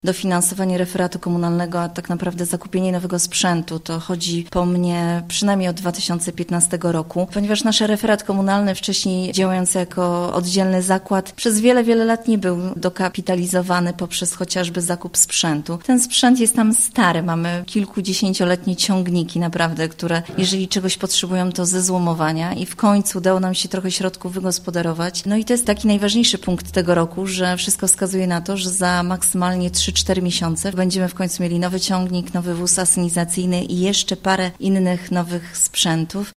dofinansowanie referatu komunalnego, a tak naprawdę zakupienie nowego sprzętu. To chodzi po mnie przynajmniej od 2015 roku, ponieważ nasz referat komunalny, wcześniej działający jako oddzielny zakład, przez wiele lat nie był dokapitalizowany poprzez chociażby zakup sprzętu. Ten sprzęt jest tam stary, mamy kilkudziesięcioletnie ciągniki naprawdę, które jeżeli czegoś potrzebują, to ze złomowania i w końcu udało nam się trochę środków wygospodarować. No i to jest taki najważniejszy punkt tego roku, że wszystko wskazuje na to, że za maksymalnie 3-4 miesiące będziemy w końcu mieli nowy ciągnik, nowy wóz asynizacyjny i jeszcze parę innych nowych sprzętów.